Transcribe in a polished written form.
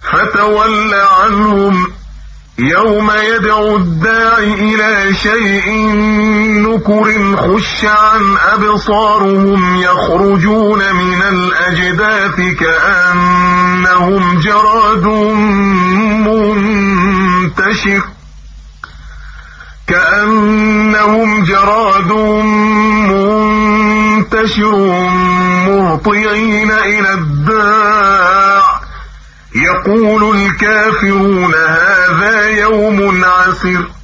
فتول عنهم يوم يدعو الداع إلى شيء نكر خش عن أبصارهم يخرجون من الأجداث كأنهم جراد منتشر مهطعين إلى الداع يقول الكافرون هذا يوم عسر